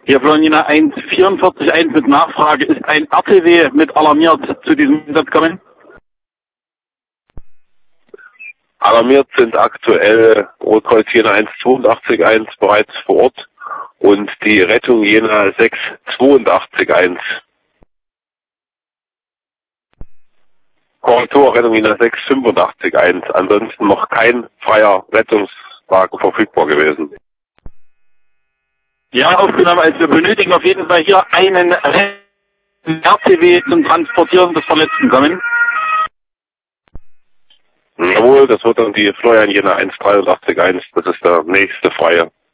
Hier Florina 144.1 mit Nachfrage. Ist ein RTW mit alarmiert zu diesem Einsatz kommen? Alarmiert sind aktuell Rotkreuz Jena 182.1 bereits vor Ort und die Rettung Jena 682.1. Korrektur Rettung Jena 685.1. Ansonsten noch kein freier Rettungswagen verfügbar gewesen. Ja, aufgenommen. Also wir benötigen auf jeden Fall hier einen RTW zum Transportieren des Verletzten kommen. Jawohl, das wird dann die Florian Jena 183.1. Das ist der nächste freie.